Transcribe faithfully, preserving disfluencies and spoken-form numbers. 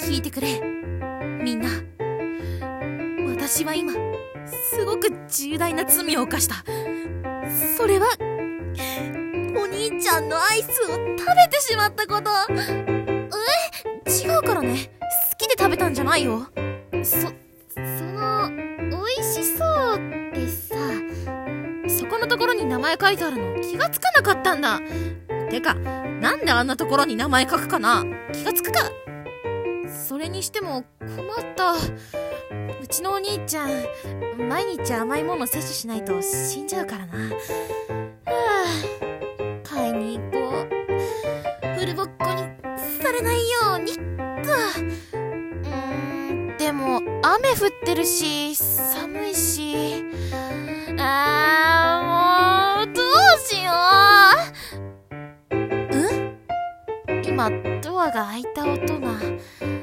聞いてくれ。みんな、私は今すごく重大な罪を犯した。それはお兄ちゃんのアイスを食べてしまったこと。え、違うからね。好きで食べたんじゃないよ。そ、その、美味しそうでさ、そこのところに名前書いてあるの気がつかなかったんだ。てか、なんであんなところに名前書くかな。気がつくか。それにしても困った。うちのお兄ちゃん、毎日甘いもの摂取しないと死んじゃうからな。はぁ、買いに行こう。フルボッコにされないようにっと。うーん、でも雨降ってるし寒いし、あー、もうどうしよう。ん？今ドアが開いた音が。